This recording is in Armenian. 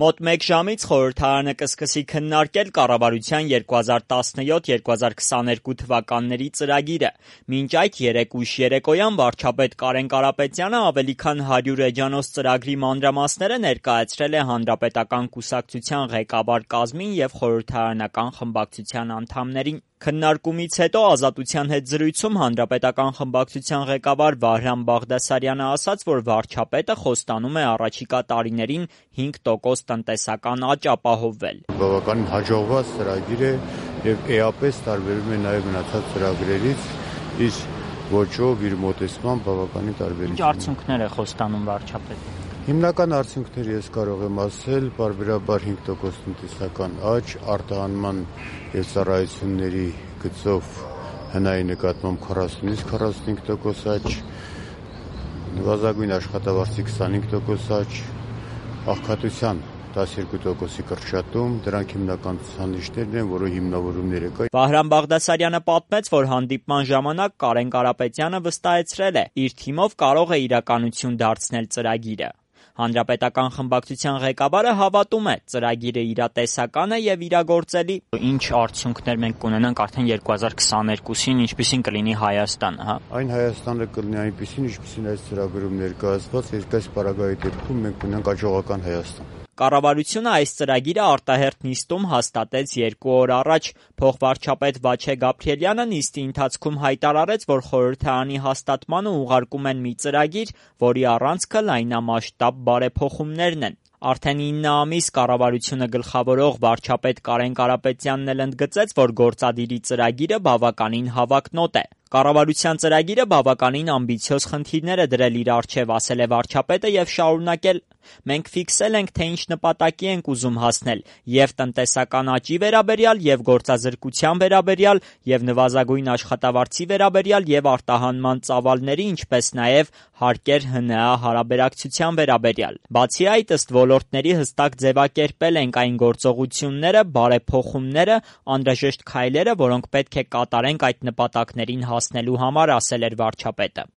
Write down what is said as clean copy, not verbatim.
Մոտ մեկ ժամից խորհրդարանը կսկսի քննարկել կառավարության 2017-2022 թվականների ծրագիրը։ Մինչ այդ երեկ ուշ երեկոյան վարչապետ Կարեն Կարապետյանը ավելի քան 100 էջանոց ծրագրի մանրամասները ներկայացրել է Հանրապետական կուսակցության ղեկավար կազմին և խորհրդարանական խմբակցության անդամներին։ Քննարկումից հետո Ազատության հետ զրույցում Հանրապետական խմբակցության ղեկավար Վահրամ Բաղդասարյանը ասաց, որ վարչապետը խոստանում է առաջիկա տարիներին 5% տնտեսական աճ ապահովել։ Բավականին հաջողված ծրագիր է և էապես տարբերվում է նաև մնացած ծրագրերից, իր ոճով, իր մոտեցմամբ բավականին տարբերություն։ Ինչ արդյունքներ է խոստանում վարչապետը։ Հիմնական արդյունքները ես կարող եմ ասել, պարբերաբար 5% տնտեսական աճ, արտահանման և ծառայությունների գծով հնայի նկատմամբ 40-ից 45% աճ, նվազագույն աշխատավարձի 25% աճ, աղքատության 12%-ի կրճատում, դրանք հիմնական ցուցանիշներն են, որը հիմնավորումները կա։ Վահրամ Բաղդասարյանը պատմեց, որ հանդիպման ժամանակ Կարեն Կարապետյանը վստահեցրել է, իր թիմով կարող է իրականություն դարձնել ծրագիրը։ Հանրապետական խմբակցության ղեկավարը հավատում է, ծրագիրը իրատեսական է և իրագործելի։ Ինչ արդյունքներ մենք կունենանք արդեն 2022-ին, ինչպիսին կլինի Հայաստանը, հա։ Այն Հայաստանը կլինի այնպիսին, ինչպիսին այս ծրագրում ներկայացված, այս պարագայի դեպքում մենք ունենք աճողական Հայաստան։ Կառավարությունը այս ծրագիրը արտահերթ նիստում հաստատեց 2 օր առաջ։ Փոխվարչապետ Վաչե Գաբրիելյանը նիստի ընթացքում հայտարարեց, որ խորհրդարանի հաստատմանը ուղարկում են մի ծրագիր, որի առանցքը լայնամասշտաբ բարեփոխումներն են։ Արդեն 9 ամիս կառավարությունը գլխավորող վարչապետ Կարեն Կարապետյանն էլ ընդգծեց, որ գործադիրի ծրագիրը բավականին հավակնոտ է։ Կառավարության ծրագիրը բավականին ամբիցիոզ խնդիրներ է դրել իր առջև, ասել է վարչապետը և շարունակել. «Մենք ֆիքսել ենք, թե ինչ նպատակի ենք ուզում հասնել և տնտեսական աճի վերաբերյալ, և գործազրկության վերաբերյալ, և նվազագույն աշխատավարձի վերաբերյալ, և արտահանման ծավալների, ինչպես նաև հարկեր ՀՆԱ հարաբերակցության վերաբերյալ։ Բացի այդ, ըստ ոլորտների հստակ ձևակերպել ենք այն գործողությունները, բարեփոխումները, անհրաժեշտ քայլերը, որոնք պետք է կատարենք այդ նպատակներին հասնելու համար», ասել էր վարչապետը։